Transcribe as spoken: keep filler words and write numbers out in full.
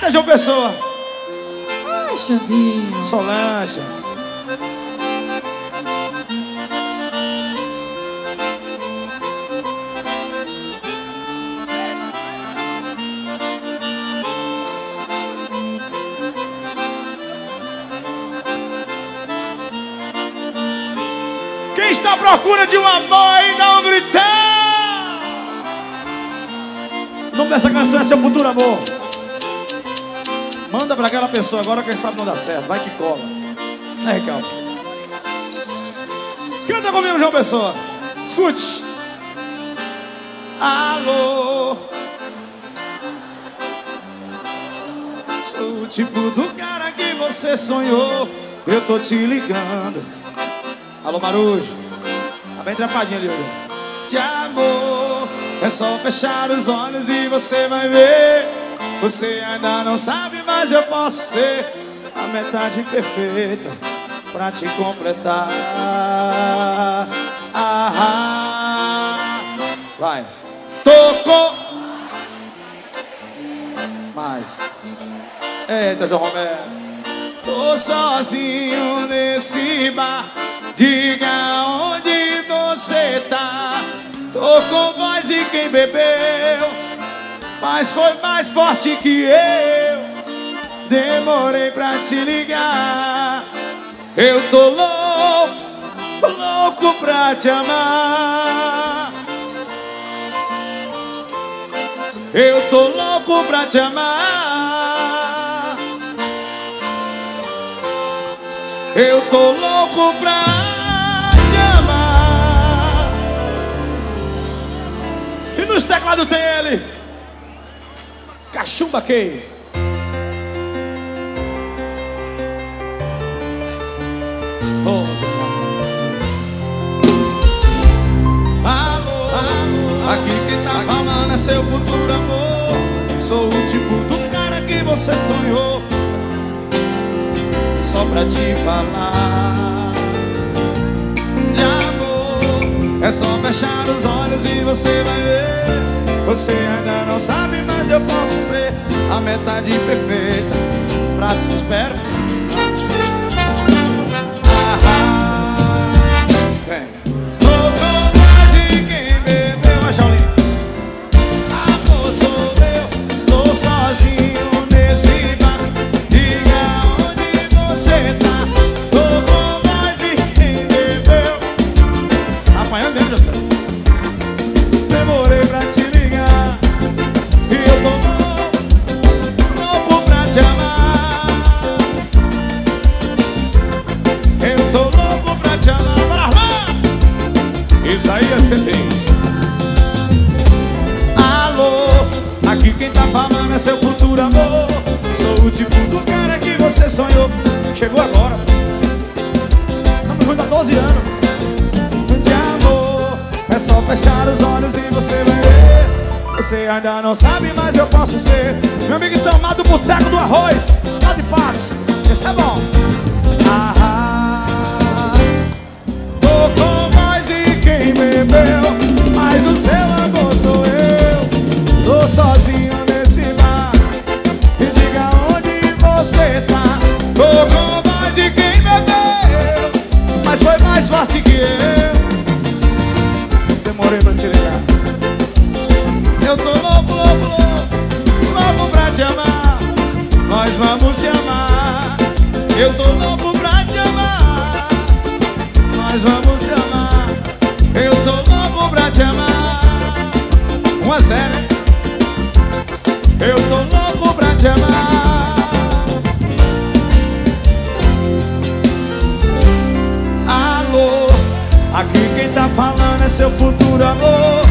é João Pessoa? Ai, Xandinho. Solange. Quem está à procura de um amor e dá um gritar? O nome dessa canção é Seu Futuro Amor. Manda pra aquela pessoa agora, quem sabe não dá certo. Vai que cola. É, Recalque. Canta comigo, João Pessoa. Escute. Alô, sou o tipo do cara que você sonhou. Eu tô te ligando. Alô, Marujo. Tá bem atrapalhadinho ali, olha. Te amor, é só fechar os olhos e você vai ver. Você ainda não sabe, mas eu posso ser a metade perfeita pra te completar. Ah, ah. Vai. Tocou. Mais. Eita, João Romero. Tô sozinho nesse bar. Diga onde você tá. Tô com voz e quem bebeu, mas foi mais forte que eu. Demorei pra te ligar. Eu tô louco, louco pra te amar. Eu tô louco pra te amar. Eu tô louco pra te amar. E nos teclados tem ele, Cachumba Key. Oh, alô, alô, aqui quem tá falando é seu futuro amor. Sou o tipo do cara que você sonhou. Só pra te falar de amor, é só fechar os olhos e você vai ver. Você ainda não sabe, mas eu posso ser a metade perfeita pra te esperar. Ah, ah, vem. Tô com mais de quem bebeu, a Jaulinha. Amor, sou eu, tô sozinho nesse bar. Diga onde você tá. Tô com mais de quem bebeu. Apanhando mesmo, José. Demorei pra te ligar. E eu tô louco, louco pra te amar. Eu tô louco pra te amar. Bora lá! Isaías Centês. Alô, aqui quem tá falando é seu futuro amor. Sou o tipo do cara que você sonhou. Chegou agora. Estamos juntos há doze anos. De amor, é só fechar os olhos e você vai ver. Você ainda não sabe, mas eu posso ser meu amigo Itamar do Boteco do Arroz, lá de Patos. Esse é bom. Ah, ah, tô com mais de quem bebeu, mas o seu amor sou eu. Tô sozinho nesse bar. E diga onde você tá. Tô com mais de quem bebeu, mas foi mais forte que eu. Demorei pra te ligar. Eu tô louco, louco, louco, louco pra te amar. Nós vamos te amar. Eu tô louco pra te amar. Nós vamos te amar. Eu tô louco pra te amar. Um a zero, hein? Eu tô louco pra te amar. Alô, aqui quem tá falando é seu futuro amor.